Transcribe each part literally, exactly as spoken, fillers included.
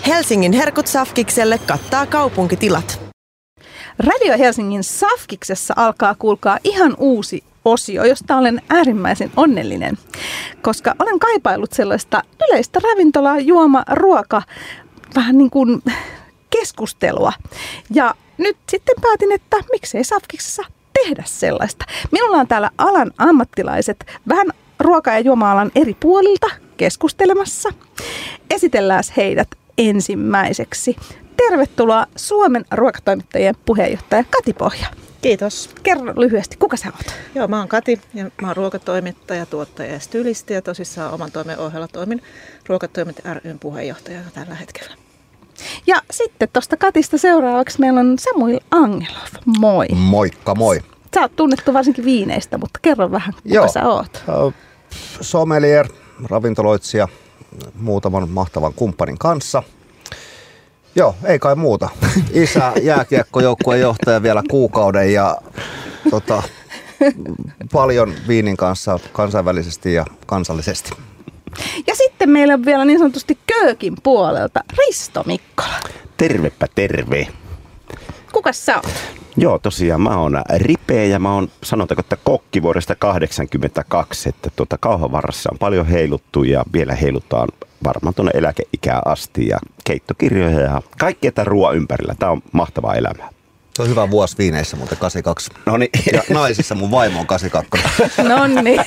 Helsingin herkut Safkikselle kattaa kaupunkitilat. Radio Helsingin Safkiksessa alkaa kuulkaa ihan uusi osio, josta olen äärimmäisen onnellinen, koska olen kaipaillut sellaista yleistä ravintolaa, juoma, ruoka, vähän niin kuin keskustelua. Ja nyt sitten päätin, että miksei Safkiksessa tehdä sellaista. Minulla on täällä alan ammattilaiset vähän ruoka- ja juoma-alan eri puolilta keskustelemassa. Esitellään heidät ensimmäiseksi. Tervetuloa Suomen ruokatoimittajien puheenjohtaja Kati Pohja. Kiitos. Kerro lyhyesti, kuka sä oot? Joo, mä oon Kati ja mä oon ruokatoimittaja, tuottaja ja stylisti ja tosissaan oman toimen ohella toimin Ruokatoimittaja ry:n puheenjohtajana tällä hetkellä. Ja sitten tuosta Katista seuraavaksi meillä on Samuil Angelov. Moi. Moikka, moi. Sä oot tunnettu varsinkin viineistä, mutta kerro vähän, kuka Joo. sä oot? Sommelier, ravintoloitsija, muutaman mahtavan kumppanin kanssa. Joo, ei kai muuta. Isä, jääkiekkojoukkueen johtaja vielä kuukauden ja tota, paljon viinin kanssa kansainvälisesti ja kansallisesti. Ja sitten meillä on vielä niin sanotusti köökin puolelta Risto Mikkola. Tervepä terve. Kuka sä oot? Joo, tosiaan mä oon ripeä ja mä oon, sanotaanko, että kokki vuodesta kahdeksankymmentäkaksi, että tuota Kauhavarrassa on paljon heiluttu ja vielä heilutaan varmaan tuonne eläkeikään asti ja keittokirjoja ja kaikkea tämän ruoan ympärillä. Tää on mahtavaa elämää. Se on hyvä vuosi viineissä, mutta kahdeksankymmentäkaksi. Noniin. Ja naisissa mun vaimo on kahdeksankymmentäkaksi. Nonni.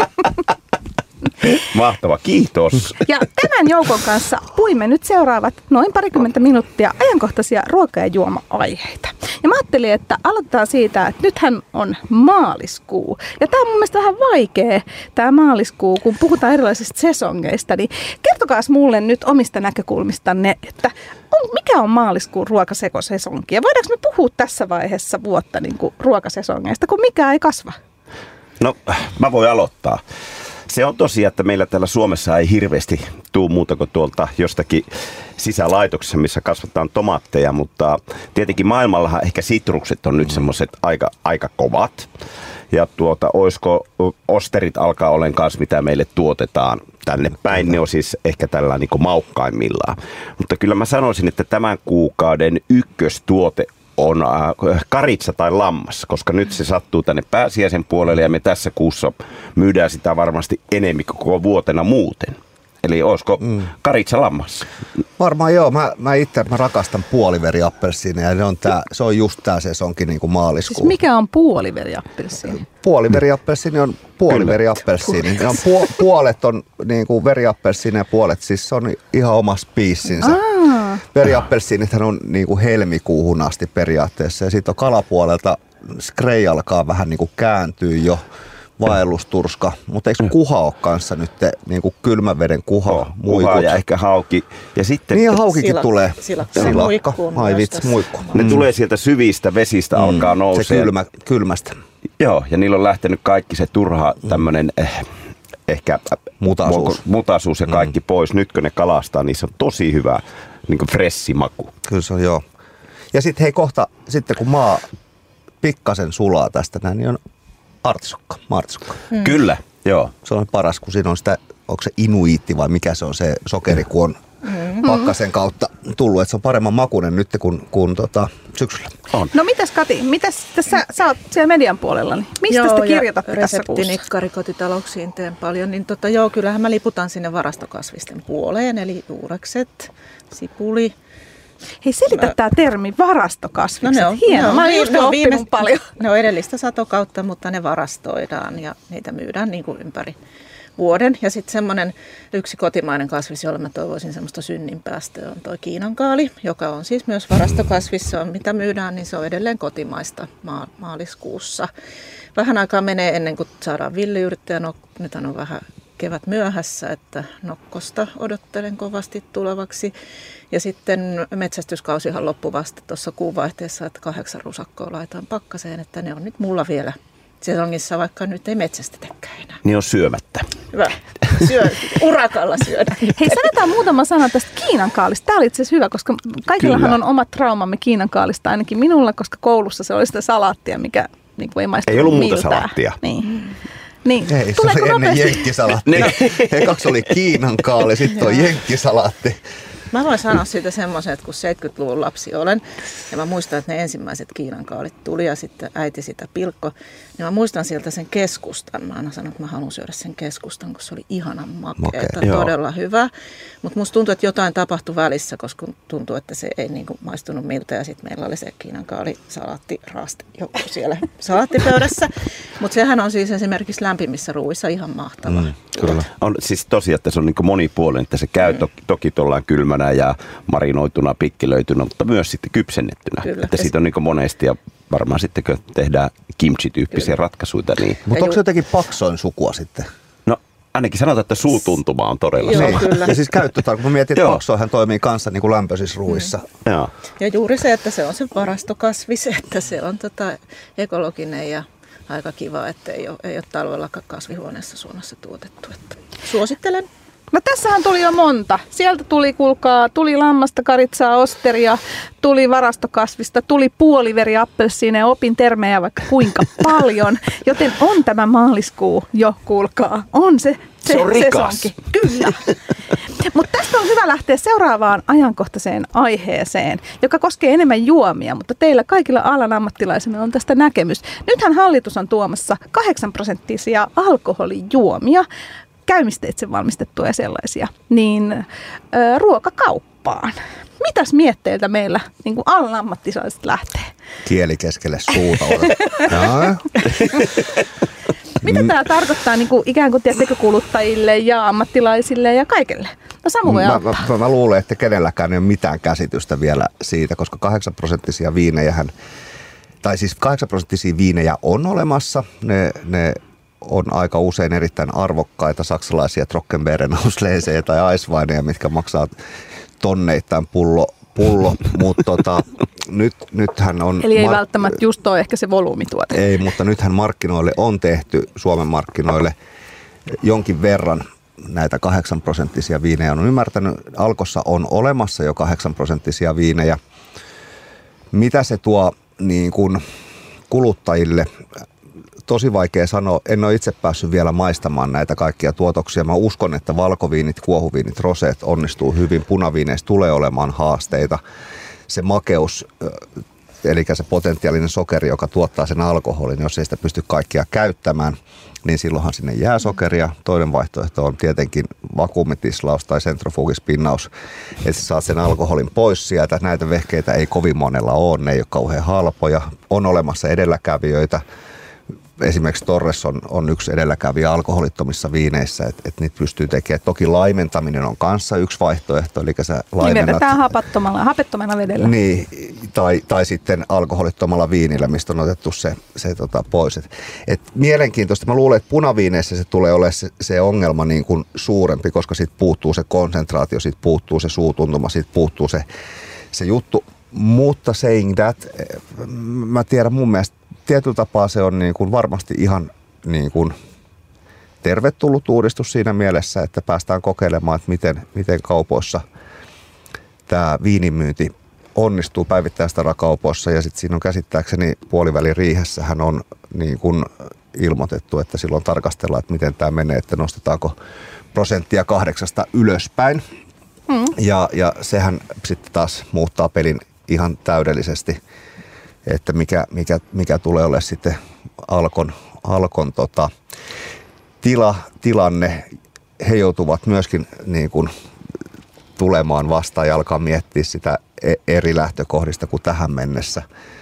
Mahtava, kiitos. Ja tämän joukon kanssa puimme nyt seuraavat noin parikymmentä minuuttia ajankohtaisia ruoka- ja juoma-aiheita. Ja mä ajattelin, että aloitetaan siitä, että nythän on maaliskuu. Ja tää on mun mielestä vähän vaikea, tää maaliskuu, kun puhutaan erilaisista sesongeista. Niin kertokaas mulle nyt omista näkökulmistanne, että on, mikä on maaliskuun ruokasekosesonki? Ja voidaanko me puhua tässä vaiheessa vuotta niin kuin ruokasesongeista, kun mikään ei kasva? No, mä voin aloittaa. Se on tosiaan, että meillä täällä Suomessa ei hirveästi tule muuta kuin tuolta jostakin sisälaitoksessa, missä kasvatetaan tomaatteja, mutta tietenkin maailmallahan ehkä sitrukset on nyt semmoiset aika, aika kovat. Ja tuota, olisiko osterit alkaa olen kanssa, mitä meille tuotetaan tänne päin, ne on siis ehkä tällä niin kuin maukkaimmillaan. Mutta kyllä mä sanoisin, että tämän kuukauden ykköstuote on karitsa tai lammas, koska nyt se sattuu tänne pääsiäisen puolelle ja me tässä kuussa myydään sitä varmasti enemmän koko vuotena muuten. Eli olisiko mm. karitsa lammas? Varmaan joo. Mä, mä itse mä rakastan puoliveriappelsiineja ja se on, tää, se on just tää sesonkin niin kuin maaliskuu. Siis mikä on puoliveriappelsiini? Puoliveriappelsiini on puoliveriappelsiini. Ne on pu, puolet on niin kuin veriappelsiini ja puolet siis se on ihan oma spiisinsä. Aa. Veriappelsiinithän on niin kuin helmikuuhun asti periaatteessa ja sitten on kalapuolelta skrei alkaa vähän niin kuin kääntyä jo. Vaellusturska, mutta eikö kuha ole kanssa nyt niin kuin kylmän veden kuha? Oh, kuha ja ehkä hauki. Ja sitten niin haukikin silakka, tulee. Silakka. Silakka. Muikku. Ai vitsi, muikku. Ne mm. tulee sieltä syvistä vesistä, mm. alkaa nousee. Se kylmä, kylmästä. Joo, ja niillä on lähtenyt kaikki se turha tämmöinen eh, ehkä mutaisuus. mutaisuus ja kaikki mm. pois. Nyt kun ne kalastaa, niin se on tosi hyvä niin kuin fressi maku. Kyllä se on, joo. Ja sitten hei kohta, sitten kun maa pikkasen sulaa tästä näin, niin on artisokka, maartisokka. Mm. Kyllä, joo. Se on paras, kun siinä on sitä, onko se inuiitti vai mikä se on se sokeri, kun on mm. pakkasen kautta tullut. Että se on paremman makuinen nyt kuin, kuin tota, syksyllä. On. No mitäs Kati, mitäs tässä, sä oot siellä median puolella, niin mistä joo, sitä kirjoitatte tässä kuussa? Reseptinikkari kotitalouksiin teen paljon, niin tota, joo, kyllähän mä liputan sinne varastokasvisten puoleen, eli juurekset, sipuli. Hei, selitä tämä termi varastokasvikset. No ne on, hieno, ne on, mä oon just ne on oppinut viime, paljon. Ne on edellistä satokautta, mutta ne varastoidaan ja niitä myydään niin kuin ympäri vuoden. Ja sitten semmoinen yksi kotimainen kasvis, jolla mä toivoisin semmoista synninpäästöä, on toi kiinankaali, joka on siis myös varastokasvis. Se on, mitä myydään, niin se on edelleen kotimaista maa, maaliskuussa. Vähän aikaa menee ennen kuin saadaan villiyrittäjä. No, nyt on vähän kevät myöhässä, että nokkosta odottelen kovasti tulevaksi. Ja sitten metsästyskausihan loppui vasta tuossa kuunvaihteessa, että kahdeksan rusakkoa laitan pakkaseen, että ne on nyt mulla vielä sesongissa, vaikka nyt ei metsästetäkään enää. Niin on syömättä. Hyvä. Syö, urakalla syödään. Hei, sanotaan muutama sana tästä kiinankaalista. Tämä oli itse asiassa hyvä, koska kaikillahan Kyllä. on omat traumamme kiinankaalista, ainakin minulla, koska koulussa se oli sitä salaattia, mikä niin kuin ei maistunut Ei ollut muuta miltään. salaattia. Niin. Niin. Ei, se oli ennen jenkkisalaatti. Ekaksi oli kiinankaali, sitten on jenkkisalaatti. Mä voin sanoa siitä semmoisen, että kun seitsemänkymmentäluvun lapsi olen, ja mä muistan, että ne ensimmäiset kiinankaalit tuli ja sitten äiti sitä pilkko, niin mä muistan sieltä sen keskustan. Mä aina sanoin, että mä haluan syödä sen keskustan, kun se oli ihanan makeata, Makea. todella hyvä. Mutta musta tuntuu, että jotain tapahtui välissä, koska tuntuu, että se ei niinku maistunut miltä. Ja sitten meillä oli se kiinankaali salaattirasti joku siellä salaattipöydässä. Mutta sehän on siis esimerkiksi lämpimissä ruuissa ihan mahtavaa. Mm, kyllä. On siis tosiaan, että se on niin monipuolinen, että se käy to, toki tuollaan kylmänä ja marinoituna, pikkilöitynä, mutta myös sitten kypsennettynä. Kyllä. Että siitä on niin monesti ja varmaan sitten kun tehdään kimchi-tyyppisiä Kyllä. ratkaisuja. Niin. Mutta onko se jotenkin paksoin sukua sitten? No ainakin sanotaan, että suutuntuma on todella Joo, sama. kyllä. Ja siis käyttötarkoitus, kun mietin, että paksoihan toimii kanssa niin kuin lämpöisissä ruuissa. Mm. Joo. Ja juuri se, että se on se varastokasvis, että se on tota ekologinen ja aika kiva, että ei ole, ei ole talvella kasvihuoneessa Suomessa tuotettu. Että suosittelen. No tässähän tuli jo monta. Sieltä tuli, kuulkaa, tuli lammasta, karitsaa, osteria, tuli varastokasvista, tuli puoliveri, appelsiineja, opin termejä vaikka kuinka paljon. Joten on tämä maaliskuu jo, kuulkaa. On se, se, se on rikas. Sesonki. Kyllä. Mutta tästä on hyvä lähteä seuraavaan ajankohtaiseen aiheeseen, joka koskee enemmän juomia, mutta teillä kaikilla alan ammattilaisilla on tästä näkemys. Nythän hallitus on tuomassa kahdeksan prosenttisia alkoholijuomia, käymisteitse valmistettuja sellaisia, niin ö, ruokakauppaan. Mitäs mietteiltä meillä niin kuin alan ammattilaiset lähtee? Kieli keskelle suuta. Mitä tämä tarkoittaa niin kuin, ikään kuin tiedättekö, kuluttajille ja ammattilaisille ja kaikille? No Samu voi mä, mä, mä luulen, että kenelläkään ei ole mitään käsitystä vielä siitä, koska kahdeksan prosenttisia viinejähän, tai siis kahdeksan prosenttisia viinejä on olemassa. Ne, ne on aika usein erittäin arvokkaita saksalaisia Trockenbeerenhausleesejä tai Eisweineja, mitkä maksaa tonneittain pullo, pullo. mutta tota, nyt, nythän on... Eli ei mar- välttämättä just ole ehkä se volyymituote. Ei, mutta nythän markkinoille on tehty, Suomen markkinoille, jonkin verran näitä kahdeksan prosenttisia viinejä. On ymmärtänyt, Alkossa on olemassa jo kahdeksan prosenttisia viinejä. Mitä se tuo niin kuin kuluttajille? Tosi vaikea sanoa. En ole itse päässyt vielä maistamaan näitä kaikkia tuotoksia. Mä uskon, että valkoviinit, kuohuviinit, roseet onnistuu hyvin. Punaviineissa tulee olemaan haasteita. Se makeus, eli se potentiaalinen sokeri, joka tuottaa sen alkoholin, jos ei sitä pysty kaikkia käyttämään, niin silloinhan sinne jää sokeria. Toinen vaihtoehto on tietenkin vakuumitislaus tai sentrifugispinnaus, että sä saat sen alkoholin pois sieltä. Näitä vehkeitä ei kovin monella ole, ne ei ole kauhean halpoja. On olemassa edelläkävijöitä. Esimerkiksi Torres on, on yksi edelläkävijä alkoholittomissa viineissä, että et niitä pystyy tekemään. Toki laimentaminen on kanssa yksi vaihtoehto, eli sä laimennat... Nimetään hapattomalla, hapettomana vedellä. Niin, tai, tai sitten alkoholittomalla viinillä, mistä on otettu se, se tota pois. Et, et mielenkiintoista. Mä luulen, että punaviineissä se tulee olemaan se, se ongelma niin kuin suurempi, koska siitä puuttuu se konsentraatio, siitä puuttuu se suutuntuma, siitä puuttuu se, se juttu. Mutta saying that, mä tiedän mun mielestä, tietyllä tapaa se on niin kuin varmasti ihan niin kuin tervetullut uudistus siinä mielessä, että päästään kokeilemaan, että miten, miten kaupoissa tämä viinimyynti onnistuu päivittäistavarakaupoissa. Ja sitten siinä on käsittääkseni puolivälin riihessähän on niin kuin ilmoitettu, että silloin tarkastellaan, että miten tämä menee, että nostetaanko prosenttia kahdeksasta ylöspäin. Mm. Ja, ja sehän sitten taas muuttaa pelin ihan täydellisesti, että mikä, mikä, mikä tulee olemaan sitten Alkon, Alkon tota, tila, tilanne. He joutuvat myöskin niin kuin tulemaan vastaan ja alkaa miettiä sitä eri lähtökohdista kuin tähän mennessä.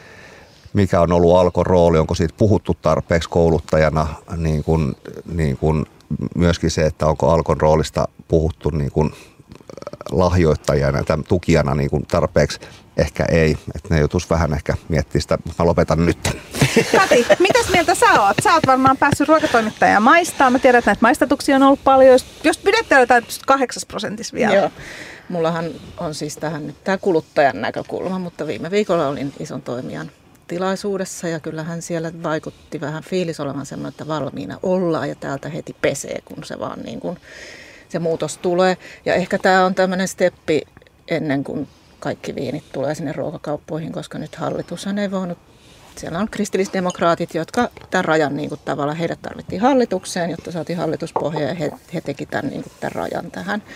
Mikä on ollut Alkon rooli, onko siitä puhuttu tarpeeksi kouluttajana, niin kuin, niin kuin myöskin se, että onko Alkon roolista puhuttu niin kuin lahjoittajana tai tukijana niin kuin tarpeeksi. Ehkä ei, että ne joutuisi vähän ehkä miettimään sitä, mutta mä lopetan nyt. Kati, mitäs mieltä sä oot? Sä oot varmaan päässyt ruokatoimittajaan maistaa. Mä tiedän, että näitä maistatuksia on ollut paljon. Jos, jos pidetään jotain kahdeksas prosentissa vielä. Joo. Mullahan on siis tähän nyt tämä kuluttajan näkökulma, mutta viime viikolla olin ison toimijan tilaisuudessa ja kyllähän siellä vaikutti vähän fiilis olevan semmoinen, että valmiina ollaan ja täältä heti pesee, kun se vaan niin kuin se muutos tulee. Ja ehkä tämä on tämmöinen steppi ennen kuin kaikki viinit tulee sinne ruokakauppoihin, koska nyt hallitushan ei voinut. Siellä on kristillisdemokraatit, jotka tämän rajan niin kuin tavallaan, heidät tarvittiin hallitukseen, jotta saatiin hallituspohja ja he, he teki tämän, niin kuin, tämän rajan tähän.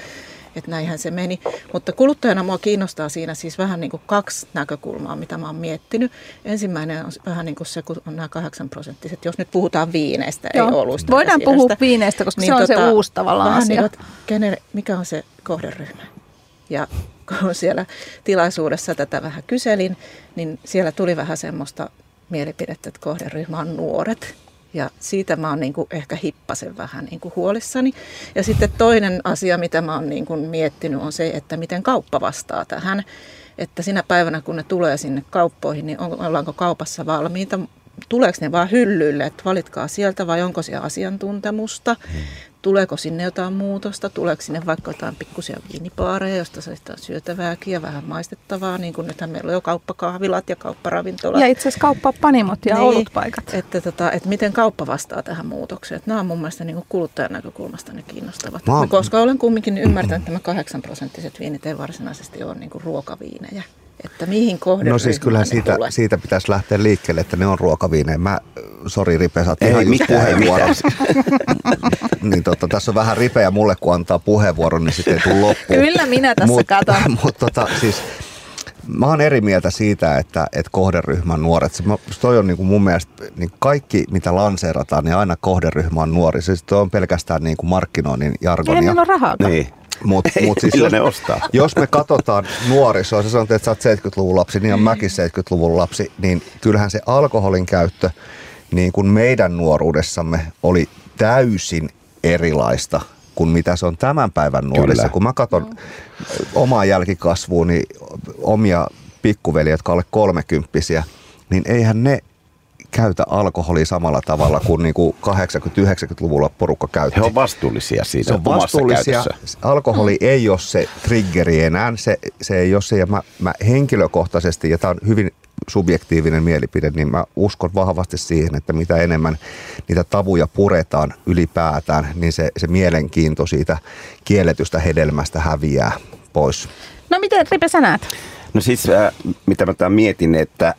että näinhän se meni. Mutta kuluttajana mua kiinnostaa siinä siis vähän niin kuin kaksi näkökulmaa, mitä mä oon miettinyt. Ensimmäinen on vähän niin kuin se, kun on nämä kahdeksan prosenttiset, jos nyt puhutaan viineistä, Joo. ei oluista. Voidaan puhua viineistä, koska niin se on tota, se uusi tavallaan asia. Niin, kenen, mikä on se kohderyhmä? Ja kun siellä tilaisuudessa tätä vähän kyselin, niin siellä tuli vähän semmoista mielipidettä, että kohderyhmä on nuoret. Ja siitä mä oon niin kuin ehkä hippasen vähän niin kuin huolissani. Ja sitten toinen asia, mitä mä oon niin kuin miettinyt, on se, että miten kauppa vastaa tähän. Että sinä päivänä, kun ne tulee sinne kauppoihin, niin ollaanko kaupassa valmiita? Tuleeko ne vaan hyllyille, että valitkaa sieltä vai onko siellä asiantuntemusta? Hmm. Tuleeko sinne jotain muutosta? Tuleeko sinne vaikka jotain pikkusia viinipaareja, josta saadaan syötävääkin ja vähän maistettavaa? Niin kuin nythän meillä on jo kauppakahvilat ja kaupparavintolat. Ja itse asiassa kauppapanimot ja niin, olutpaikat. Että, tota, että miten kauppa vastaa tähän muutokseen. Että nämä on mun mielestä niin kuin kuluttajan näkökulmasta ne kiinnostavat. Mä... Koska olen kumminkin ymmärtänyt, että nämä kahdeksan prosenttiset viinit ei varsinaisesti ole niin kuin ruokaviinejä. Että mihin kohderyhmään No siis kyllähän siitä, siitä pitäisi lähteä liikkeelle, että ne on ruokaviinejä. Mä, sori Ripe, sä oot ihan just puheenvuoron. Niin totta, tässä on vähän ripeä mulle, kun antaa puheenvuoron, niin sitten ei tule loppuun. Kyllä minä tässä mut, katon. Mutta tota, siis, mä oon eri mieltä siitä, että, että kohderyhmän nuoret, se, toi on niin kuin mun mielestä niin kaikki, mitä lanseerataan, niin aina kohderyhmä on nuori. Siis toi on pelkästään niin kuin markkinoinnin jargonia. Ei meillä ole rahaa. Niin. Mut, mut siis jos, ne ostaa. jos me katsotaan nuorisoa, se sanoo, että sä oot seitsemänkymmentäluvun lapsi, niin on mäkin seitsemänkymmentäluvun lapsi, niin kyllähän se alkoholin käyttö niin kuin meidän nuoruudessamme oli täysin erilaista kuin mitä se on tämän päivän nuorissa. Kyllä. Kun mä katson omaa jälkikasvuun, niin omia pikkuveliä, jotka alle kolmekymppisiä, niin eihän ne käytä alkoholia samalla tavalla kuin niinku kahdeksankymmentä-yhdeksänkymmentäluvulla porukka käytti. He on vastuullisia siitä se on vastuullisia. Alkoholi mm. ei ole se triggeri enää. Se, se ei ole se. Ja mä, mä henkilökohtaisesti, ja tämä on hyvin subjektiivinen mielipide, niin mä uskon vahvasti siihen, että mitä enemmän niitä tabuja puretaan ylipäätään, niin se, se mielenkiinto siitä kielletystä hedelmästä häviää pois. No miten, Ripe, sä näet? No siis, äh, mitä mä tämän mietin, että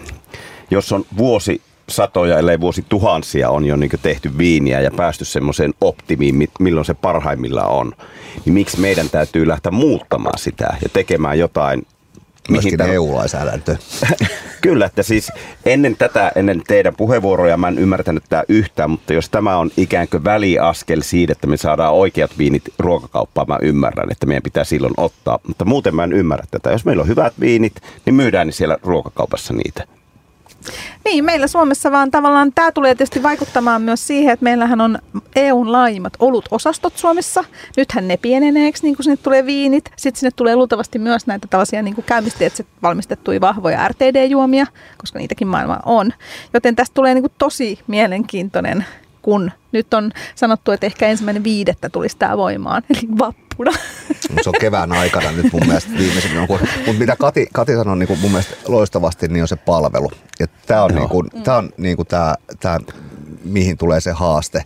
jos on vuosi satoja, ellei vuosi tuhansia on jo niin tehty viiniä ja päästy semmoiseen optimiin, milloin se parhaimmillaan on, niin miksi meidän täytyy lähteä muuttamaan sitä ja tekemään jotain? Myöskin E U-lainsäädäntö. Kyllä, että siis ennen tätä, ennen teidän puheenvuoroja mä en ymmärtänyt tämä yhtään, mutta jos tämä on ikään kuin väliaskel siitä, että me saadaan oikeat viinit ruokakauppaan, mä ymmärrän, että meidän pitää silloin ottaa. Mutta muuten mä en ymmärrä tätä. Jos meillä on hyvät viinit, niin myydään niin siellä ruokakaupassa niitä. Niin, meillä Suomessa vaan tavallaan tämä tulee tietysti vaikuttamaan myös siihen, että meillähän on E U:n laajimmat olut-osastot Suomessa. Nythän ne pieneneeksi, niin kuin sinne tulee viinit. Sitten sinne tulee luultavasti myös näitä tällaisia niin kuin käymisteitse valmistettuja vahvoja R T D-juomia, koska niitäkin maailmaa on. Joten tästä tulee niin kuin tosi mielenkiintoinen, kun nyt on sanottu, että ehkä ensimmäinen viidettä tulisi tämä voimaan, eli vappuna. Se on kevään aikana nyt mun mielestä viimeisenä. Mutta mitä Kati, Kati sanoi niin mun mielestä loistavasti, niin on se palvelu. Tämä on, niin kuin, tää on niin kuin tää, tää, mihin tulee se haaste.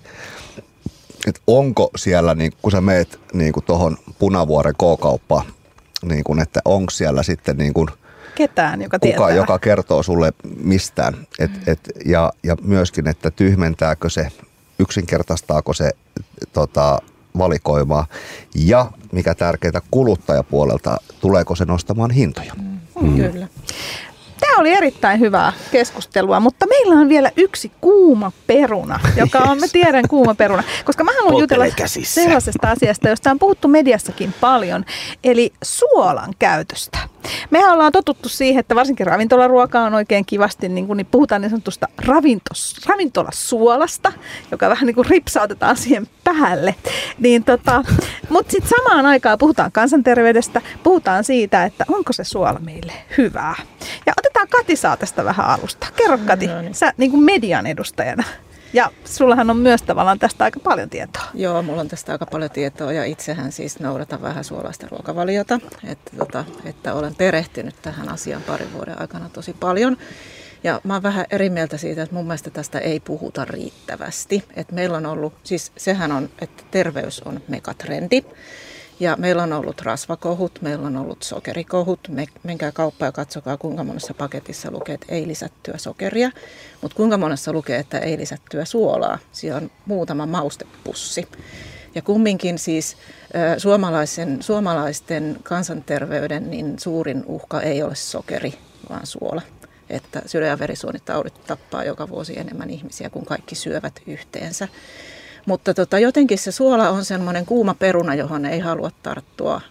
Et onko siellä, niin kun sä meet niin tuohon Punavuoren K-kauppaan, niin kun, että onko siellä sitten niin kun ketään, joka kuka, tietää. joka kertoo sulle mistään. Et, et, ja, ja myöskin, että tyhmentääkö se, yksinkertaistaako se tota, valikoimaa ja mikä tärkeää kuluttajapuolelta, tuleeko se nostamaan hintoja. Mm. Kyllä. Tämä oli erittäin hyvää keskustelua, mutta meillä on vielä yksi kuuma peruna, joka on, mä tiedän kuuma peruna, koska mä haluan jutella sellaisesta asiasta, josta on puhuttu mediassakin paljon, eli suolan käytöstä. Mehän ollaan totuttu siihen, että varsinkin ravintolaruoka on oikein kivasti, niin, kun, niin puhutaan niin sanotusta ravintos, ravintolasuolasta, joka vähän niin kuin ripsautetaan siihen päälle. Niin tota, mutta sitten samaan aikaan puhutaan kansanterveydestä, puhutaan siitä, että onko se suola meille hyvää. Ja otetaan Kati saa tästä vähän alusta. Kerro Kati, no niin. Sä niin kuin median edustajana. Ja sullahan on myös tavallaan tästä aika paljon tietoa. Joo, mulla on tästä aika paljon tietoa ja itsehän siis noudatan vähän suolaista ruokavaliota. Että, tota, että olen perehtynyt tähän asiaan parin vuoden aikana tosi paljon. Ja mä oon vähän eri mieltä siitä, että mun mielestä tästä ei puhuta riittävästi. Että meillä on ollut, siis sehän on, että terveys on megatrendi. Ja meillä on ollut rasvakohut, meillä on ollut sokerikohut. Me, menkää kauppaan ja katsokaa, kuinka monessa paketissa lukee, että ei lisättyä sokeria. Mutta kuinka monessa lukee, että ei lisättyä suolaa. Siellä on muutama maustepussi. Ja kumminkin siis suomalaisen, suomalaisten kansanterveyden niin suurin uhka ei ole sokeri, vaan suola. Että sydän- ja verisuonitaudit tappaa joka vuosi enemmän ihmisiä, kun kaikki syövät yhteensä. Mutta tota, jotenkin se suola on semmoinen kuuma peruna, johon ei halua tarttua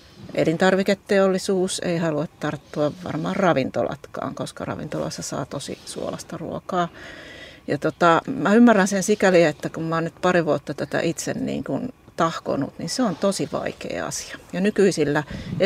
elintarviketeollisuus, ei halua tarttua varmaan ravintolatkaan, koska ravintolassa saa tosi suolasta ruokaa. Ja tota, mä ymmärrän sen sikäli, että kun mä oon nyt pari vuotta tätä itse niin kuin tahkonut, niin se on tosi vaikea asia. Ja nykyisillä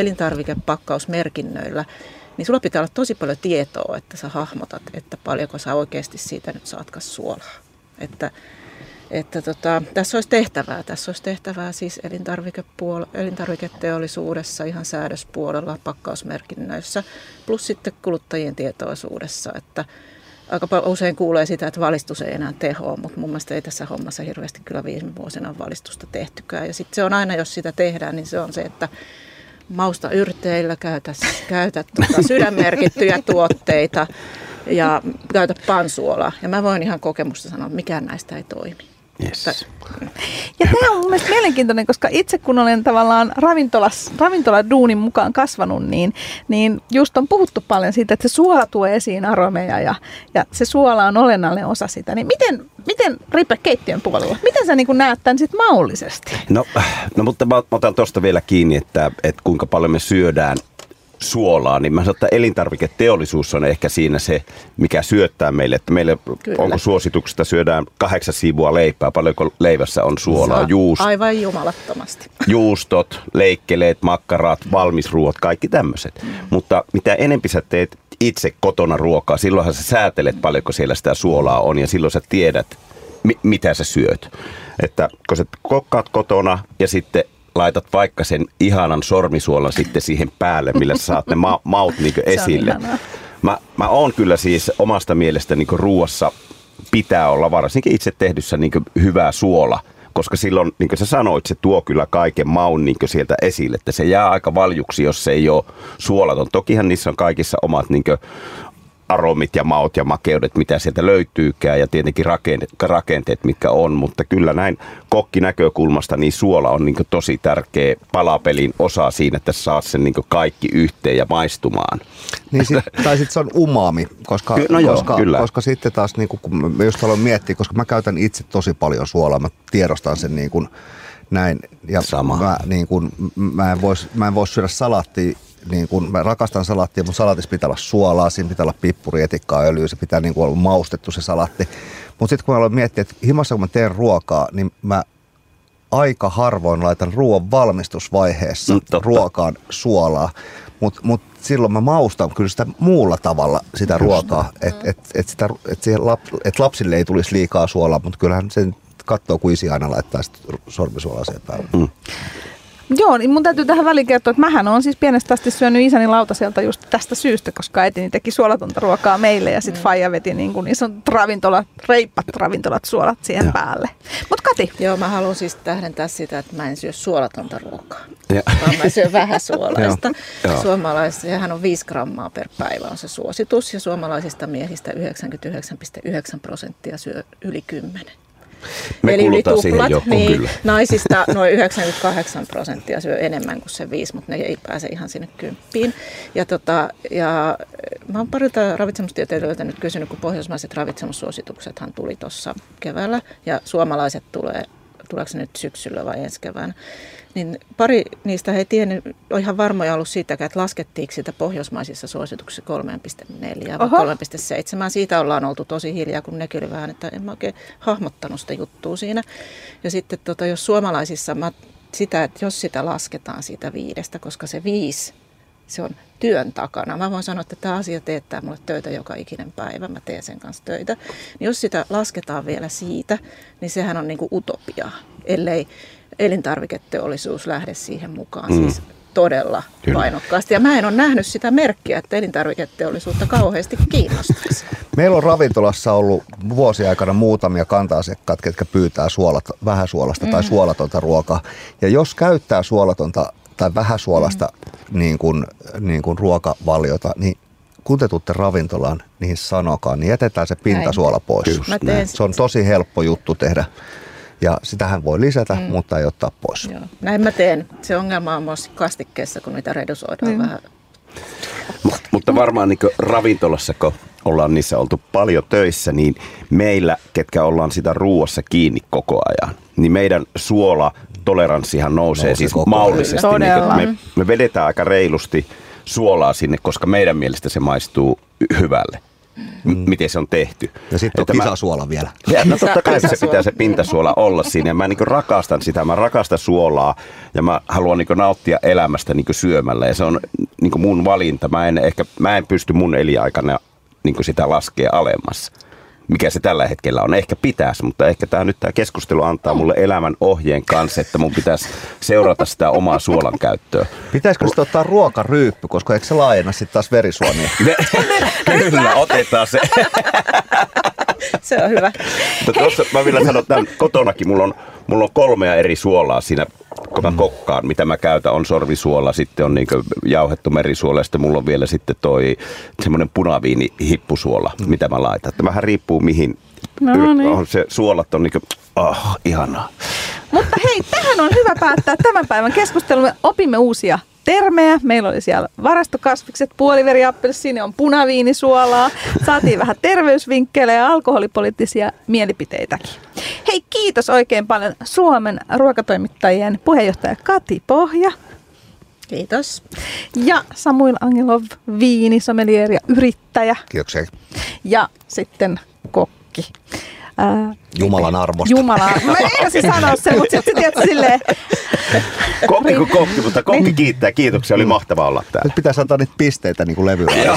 elintarvikepakkausmerkinnöillä, niin sulla pitää olla tosi paljon tietoa, että sä hahmotat, että paljonko sä oikeasti siitä nyt saatkaan suolaa. Että, että tota, tässä olisi tehtävää. Tässä olisi tehtävää siis elintarvikepuol- elintarviketeollisuudessa, ihan säädöspuolella, pakkausmerkinnöissä, plus sitten kuluttajien tietoisuudessa, että aika usein kuulee sitä, että valistus ei enää tehoa, mutta mun mielestä ei tässä hommassa hirveästi kyllä viime vuosina ole valistusta tehtykään. Ja sitten se on aina, jos sitä tehdään, niin se on se, että mausta yrteillä, käytä, käytä tuota sydänmerkittyjä tuotteita ja käytä pansuolaa. Ja mä voin ihan kokemusta sanoa, että mikään näistä ei toimi. Yes. Ja tämä on mun mielestä mielenkiintoinen, koska itse kun olen tavallaan ravintolas, ravintoladuunin mukaan kasvanut, niin, niin just on puhuttu paljon siitä, että se suola tuo esiin aromeja ja, ja se suola on olennainen osa sitä. Niin miten, miten Ripe, keittiön puolella, miten sä niin kuin näet tämän sitten maullisesti? No, no mutta mä otan tuosta vielä kiinni, että, että kuinka paljon me syödään suolaa, niin mä sanon, että elintarviketeollisuus on ehkä siinä se, mikä syöttää meille, että meille Kyllä. onko suosituksesta syödään kahdeksan siivua leipää, paljonko leivässä on suolaa, juust, aivan jumalattomasti. Juustot, leikkeleet, makkarat, valmisruot, kaikki tämmöiset. Mm. Mutta mitä enempi sä teet itse kotona ruokaa, silloinhan sä säätelet paljonko siellä sitä suolaa on ja silloin sä tiedät, mi- mitä sä syöt. Että kun sä kokkaat kotona ja sitten laitat vaikka sen ihanan sormisuolan sitten siihen päälle, millä sä saat ne ma- maut niin esille. Mä, mä oon kyllä siis omasta mielestä niin ruuassa pitää olla varsinkin itse tehdyssä niin hyvää suola, koska silloin, niin kuin sä sanoit, se tuo kyllä kaiken maun niin sieltä esille, että se jää aika valjuksi, jos se ei ole suolaton. Tokihan niissä on kaikissa omat niin aromit ja maut ja makeudet, mitä sieltä löytyykään ja tietenkin rakenteet, rakenteet mitkä on, mutta kyllä näin kokkinäkökulmasta niin suola on niin tosi tärkeä palapelin osa siinä, että saat sen niin kaikki yhteen ja maistumaan. Niin sit, tai sitten se on umami, koska, no joo, koska, kyllä. koska sitten taas, niin kun mä just haluan miettiä, koska mä käytän itse tosi paljon suolaa, mä tiedostan sen niin kuin näin, ja Sama. Mä, niin kuin, mä en vois, mä en vois syödä salaattia. Niin kun mä rakastan salaattia, mutta salaatissa pitää olla suolaa, siinä pitää olla pippuri, etikkaa, öljyä, se pitää niin kuin olla maustettu se salaatti. Mutta sitten kun mä aloin miettiä, että himassa kun mä teen ruokaa, niin mä aika harvoin laitan ruoan valmistusvaiheessa mm, ruokaan suolaa. Mutta mut silloin mä maustan kyllä sitä muulla tavalla sitä ruokaa, että et, et et lap, et lapsille ei tulisi liikaa suolaa, mutta kyllähän sen katsoo, kun isi aina laittaa sormisuolaa sen päälle. Mm. Joo, niin mun täytyy tähän väliin kertoa, että mähän on siis pienestä asti syönyt isäni lautaselta just tästä syystä, koska äitini teki suolatonta ruokaa meille ja sitten mm. faija veti niin kuin isot ravintolat, reippat ravintolat suolat siihen ja. päälle. Mut Kati. Joo, mä haluan siis tähdentää sitä, että mä en syö suolatonta ruokaa, ja. vaan mä syön vähän suolaista. Suomalaisista, sehän on viisi grammaa per päivä on se suositus ja suomalaisista miehistä yhdeksänkymmentäyhdeksän pilkku yhdeksän prosenttia syö yli kymmenen. Me Eli yli tuplat, niin kyllä. Naisista noin yhdeksänkymmentäkahdeksan prosenttia syö enemmän kuin se viisi, mutta ne ei pääse ihan sinne kymppiin. Ja, tota, ja mä oon parilta ravitsemustieteilijöiltä nyt kysynyt, kun pohjoismaiset ravitsemussuosituksethan tuli tuossa keväällä ja suomalaiset tulee, tuleeko se nyt syksyllä vai ensi keväänä. Niin pari niistä he ei tiennyt, ole ihan varmoja ollut siitäkään, että laskettiinko sitä pohjoismaisissa suosituksissa kolme pilkku neljä vai kolme pilkku seitsemän. Siitä ollaan oltu tosi hiljaa, kun nekin oli vähän, että en mä oikein hahmottanut sitä juttua siinä. Ja sitten tota, jos suomalaisissa, mä, sitä, että jos sitä lasketaan siitä viidestä, koska se viisi, se on työn takana. Mä voin sanoa, että tämä asia teettää mulle töitä joka ikinen päivä, mä teen sen kanssa töitä. Niin jos sitä lasketaan vielä siitä, niin sehän on niinku utopiaa, ellei elintarviketeollisuus lähde siihen mukaan mm. siis todella Kyllä. painokkaasti. Ja mä en ole nähnyt sitä merkkiä, että elintarviketeollisuutta kauheasti kiinnostaisi. Meillä on ravintolassa ollut vuosien aikana muutamia kanta-asiakkaat, ketkä pyytää suolat, vähäsuolasta mm. tai suolatonta ruokaa. Ja jos käyttää suolatonta tai vähäsuolasta mm. niin kuin, niin kuin ruokavaliota, niin kun te tuutte ravintolaan, niin sanokaa, niin jätetään se pintasuola pois. Kyllä, se on tosi helppo juttu tehdä. Ja sitähän voi lisätä, mm. mutta ei ottaa pois. Joo. Näin mä teen. Se ongelma on myös kastikkeessa, kun niitä redusoidaan mm. vähän. Mut, mutta varmaan niin ravintolassa, kun ollaan niissä oltu paljon töissä, niin meillä, ketkä ollaan sitä ruuassa kiinni koko ajan, niin meidän suolatoleranssihan nousee, nousee siis maullisesti. Niin, me, me vedetään aika reilusti suolaa sinne, koska meidän mielestä se maistuu hyvälle. M- miten se on tehty. Ja sitten on kisasuola mä... vielä. Ja, no totta kai se pitää se pintasuola olla siinä. Ja mä niin rakastan sitä. Mä rakastan suolaa ja mä haluan niin nauttia elämästä niin syömällä. Ja se on niin mun valinta. Mä en, ehkä, mä en pysty mun elinaikana niin sitä laskea alemmas. Mikä se tällä hetkellä on. Ehkä pitäisi, mutta ehkä tää, nyt tämä keskustelu antaa mulle elämän ohjeen kanssa, että mun pitäisi seurata sitä omaa suolan käyttöä. Pitäisikö sitten ottaa ruokaryyppy, koska eikö se laajenna sitten taas verisuonia? Kyllä, otetaan se. Se on hyvä. Mutta tuossa mä vielä sanon, että kotonakin mulla on, mulla on kolmea eri suolaa siinä, kun mä kokkaan, mitä mä käytän. On sorvisuola, sitten on niin jauhettu merisuola ja sitten mulla on vielä sitten toi semmoinen punaviini-hippusuola, mm. mitä mä laitan. Että vähän riippuu mihin. No niin. On se suolat on niin kuin, oh, ihanaa. Mutta hei, tähän on hyvä päättää tämän päivän keskustelun. Me opimme uusia termejä. Meillä oli siellä varastokasvikset, puoliveriappelsiini, on punaviinisuolaa. Saatiin vähän terveysvinkkejä ja alkoholipoliittisia mielipiteitäkin. Hei, kiitos oikein paljon Suomen ruokatoimittajien puheenjohtaja Kati Pohja. Kiitos. Ja Samuel Angelov, viinisommelier ja yrittäjä. Kiitoksia. Ja sitten kokki. Ää, Jumalan armosta. Jumalan armosta. Mä ensin sanoa sen, mutta sitten tiedät silleen. Kokki kuin kokki, mutta kokki niin. Kiittää. Kiitoksia, oli mahtavaa olla täällä. Nyt pitäisi antaa niitä pisteitä niin kuin levyllä.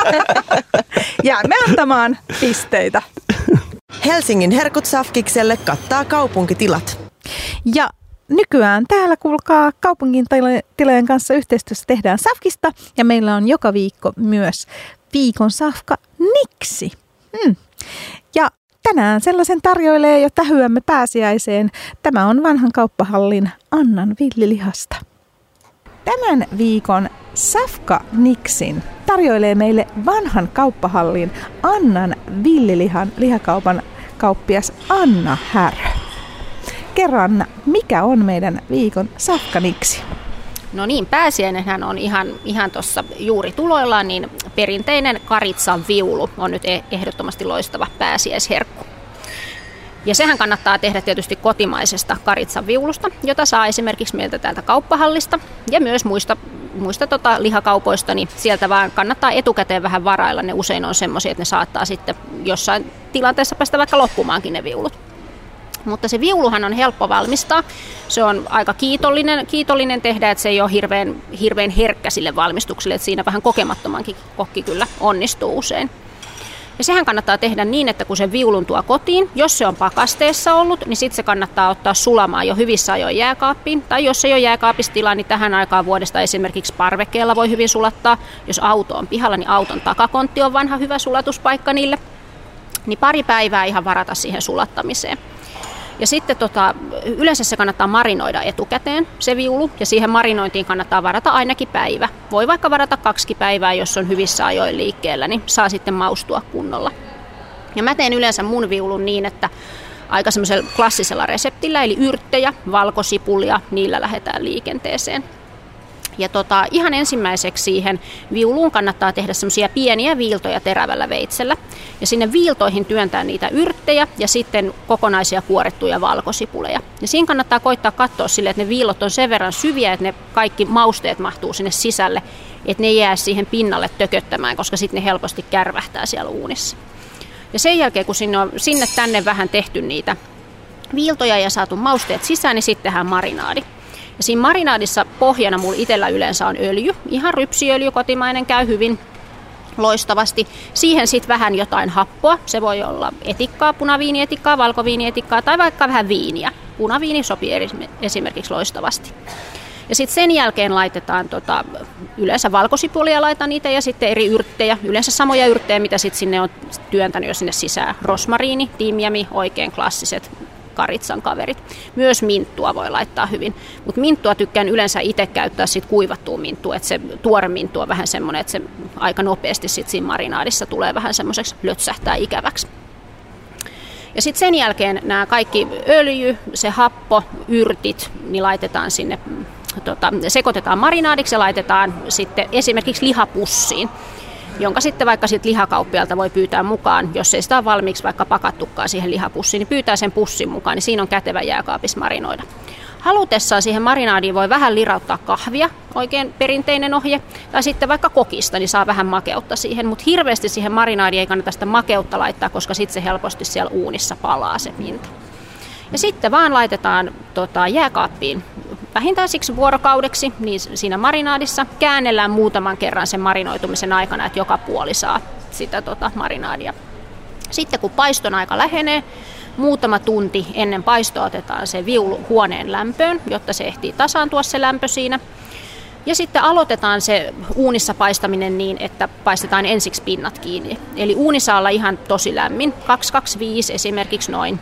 Jäämme antamaan pisteitä. Helsingin herkut safkikselle kattaa kaupunkitilat. Ja nykyään täällä, kuulkaa, kaupungin tilojen kanssa yhteistyössä tehdään safkista. Ja meillä on joka viikko myös viikon safka niksi. Hmm. Ja tänään sellaisen tarjoilee jo tähyämme pääsiäiseen. Tämä on vanhan kauppahallin Annan villilihasta. Tämän viikon Safka Niksin tarjoilee meille vanhan kauppahallin Annan villilihan lihakaupan kauppias Anna Härö. Kerro Anna, mikä on meidän viikon Safka Niksi? No niin, pääsiäinenhän on ihan, ihan tuossa juuri tuloillaan, niin perinteinen karitsan viulu on nyt ehdottomasti loistava pääsiäisherkku. Ja sehän kannattaa tehdä tietysti kotimaisesta karitsan viulusta, jota saa esimerkiksi meiltä täältä kauppahallista ja myös muista, muista tota lihakaupoista, niin sieltä vaan kannattaa etukäteen vähän varailla. Ne usein on semmoisia, että ne saattaa sitten jossain tilanteessa päästä vaikka loppumaankin ne viulut. Mutta se viuluhan on helppo valmistaa. Se on aika kiitollinen, kiitollinen tehdä, että se ei ole hirveän, hirveän herkkä sille valmistukselle, että siinä vähän kokemattomankin kokki kyllä onnistuu usein. Ja sehän kannattaa tehdä niin, että kun se viulun tuo kotiin, jos se on pakasteessa ollut, niin sitten se kannattaa ottaa sulamaan jo hyvissä ajoin jääkaappiin. Tai jos ei ole jääkaapissa tilaa, niin tähän aikaan vuodesta esimerkiksi parvekkeella voi hyvin sulattaa. Jos auto on pihalla, niin auton takakontti on vanha hyvä sulatuspaikka niille. Niin pari päivää ihan varata siihen sulattamiseen. Ja sitten tota, yleensä se kannattaa marinoida etukäteen, se viulu, ja siihen marinointiin kannattaa varata ainakin päivä. Voi vaikka varata kaksi päivää, jos on hyvissä ajoin liikkeellä, niin saa sitten maustua kunnolla. Ja mä teen yleensä mun viulun niin, että aika semmoisella klassisella reseptillä, eli yrttejä, valkosipulia, niillä lähdetään liikenteeseen. Ja tota, ihan ensimmäiseksi siihen viuluun kannattaa tehdä semmoisia pieniä viiltoja terävällä veitsellä. Ja sinne viiltoihin työntää niitä yrttejä ja sitten kokonaisia kuorettuja valkosipuleja. Ja siinä kannattaa koittaa katsoa sille, että ne viilot on sen verran syviä, että ne kaikki mausteet mahtuu sinne sisälle, että ne ei jää siihen pinnalle tököttämään, koska sitten ne helposti kärvähtää siellä uunissa. Ja sen jälkeen, kun sinne on sinne tänne vähän tehty niitä viiltoja ja saatu mausteet sisään, niin sitten tehdään marinaadi. Ja siinä marinaadissa pohjana mulla itsellä yleensä on öljy, ihan rypsiöljy, kotimainen, käy hyvin loistavasti. Siihen sitten vähän jotain happoa, se voi olla etikkaa, punaviinietikkaa, valkoviinietikkaa tai vaikka vähän viiniä. Punaviini sopii esimerkiksi loistavasti. Ja sitten sen jälkeen laitetaan tota, yleensä valkosipulia, laitan niitä ja sitten eri yrttejä, yleensä samoja yrttejä, mitä sitten sinne on työntänyt jo sinne sisään. Rosmariini, timjami, oikein klassiset karitsan kaverit. Myös minttua voi laittaa hyvin, mutta minttua tykkään yleensä itse käyttää sit kuivattua minttua, että se tuore minttu on vähän semmoinen, että se aika nopeasti sit siinä marinaadissa tulee vähän semmoiseksi lötsähtää ikäväksi. Ja sitten sen jälkeen nämä kaikki öljy, se happo, yrtit, niin laitetaan sinne, tota, sekoitetaan marinaadiksi ja laitetaan sitten esimerkiksi lihapussiin, jonka sitten vaikka sit lihakauppialta voi pyytää mukaan, jos ei sitä ole valmiiksi vaikka pakattukaan siihen lihapussiin, niin pyytää sen pussin mukaan, niin siinä on kätevä jääkaapissa marinoida. Halutessaan siihen marinaadiin voi vähän lirauttaa kahvia, oikein perinteinen ohje, tai sitten vaikka kokista, niin saa vähän makeutta siihen, mutta hirveästi siihen marinaadiin ei kannata sitä makeutta laittaa, koska sitten se helposti siellä uunissa palaa se pinta. Ja sitten vaan laitetaan tota, jääkaappiin vähintään siksi vuorokaudeksi niin siinä marinaadissa. Käännellään muutaman kerran sen marinoitumisen aikana, että joka puoli saa sitä tota, marinaadia. Sitten kun paiston aika lähenee, muutama tunti ennen paistoa otetaan se viulu huoneen lämpöön, jotta se ehtii tasaantua se lämpö siinä. Ja sitten aloitetaan se uunissa paistaminen niin, että paistetaan ensiksi pinnat kiinni. Eli uuni saa olla ihan tosi lämmin, kaksisataakaksikymmentäviisi esimerkiksi noin,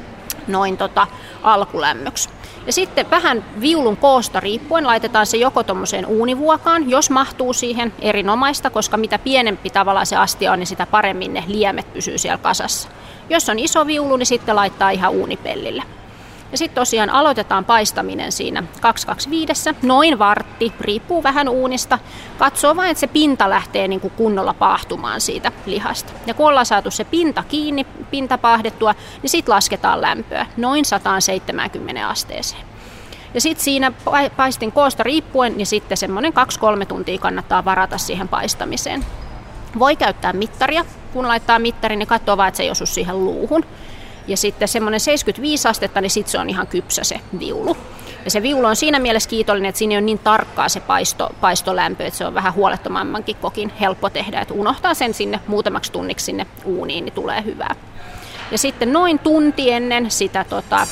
noin tota, alkulämmöksi. Ja sitten vähän viulun koosta riippuen laitetaan se joko tuommoiseen uunivuokaan, jos mahtuu siihen, erinomaista, koska mitä pienempi tavallaan se astia on, niin sitä paremmin ne liemet pysyy siellä kasassa. Jos on iso viulu, niin sitten laittaa ihan uunipellille. Ja sitten tosiaan aloitetaan paistaminen siinä kaksisataakaksikymmentäviisi, noin vartti, riippuu vähän uunista. Katsoo vain, että se pinta lähtee niin kuin kunnolla paahtumaan siitä lihasta. Ja kun ollaan saatu se pinta kiinni, pinta paahdettua, niin sitten lasketaan lämpöä noin sata seitsemänkymmentä asteeseen. Ja sitten siinä paistin koosta riippuen, niin sitten semmoinen kaksi kolme tuntia kannattaa varata siihen paistamiseen. Voi käyttää mittaria. Kun laittaa mittarin, niin katsoo vaan, että se ei osu siihen luuhun. Ja sitten semmoinen seitsemänkymmentäviisi astetta, niin sitten se on ihan kypsä se viulu. Ja se viulu on siinä mielessä kiitollinen, että siinä ei ole niin tarkkaa se paisto, paistolämpö, että se on vähän huolettomammankin kokin helppo tehdä. Että unohtaa sen sinne muutamaksi tunniksi sinne uuniin, niin tulee hyvää. Ja sitten noin tunti ennen sitä, tota,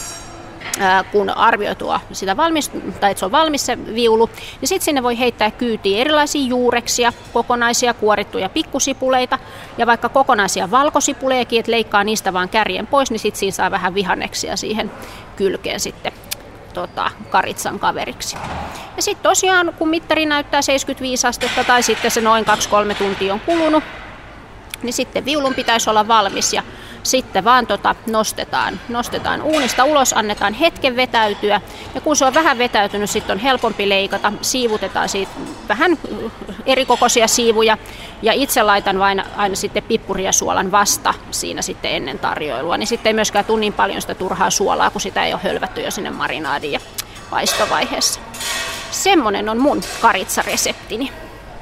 kun arvioitua sitä valmis, tai että se on valmis se viulu, niin sitten sinne voi heittää kyytiin erilaisia juureksia, kokonaisia kuorittuja pikkusipuleita ja vaikka kokonaisia valkosipuleekin, että leikkaa niistä vaan kärjen pois, niin sitten siinä saa vähän vihanneksia siihen kylkeen sitten tota, karitsan kaveriksi. Ja sitten tosiaan, kun mittari näyttää seitsemänkymmentäviisi astetta tai sitten se noin kaksi kolme tuntia on kulunut, niin sitten viulun pitäisi olla valmis ja sitten vaan tota nostetaan, nostetaan uunista ulos, annetaan hetken vetäytyä ja kun se on vähän vetäytynyt, sitten on helpompi leikata, siivutetaan siitä vähän erikokoisia siivuja ja itse laitan vain aina sitten pippuri ja suolan vasta siinä sitten ennen tarjoilua, niin sitten ei myöskään tule niin paljon sitä turhaa suolaa, kun sitä ei ole hölvätty jo sinne marinaadiin ja paistovaiheessa. Semmoinen on mun karitsareseptini.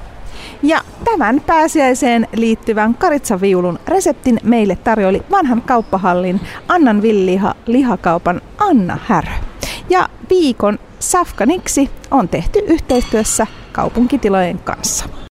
Ja tämän pääsiäiseen liittyvän karitsaviulun reseptin meille tarjoili vanhan kauppahallin Annan Villiha lihakaupan Anna Härö. Ja viikon safkaniksi on tehty yhteistyössä kaupunkitilojen kanssa.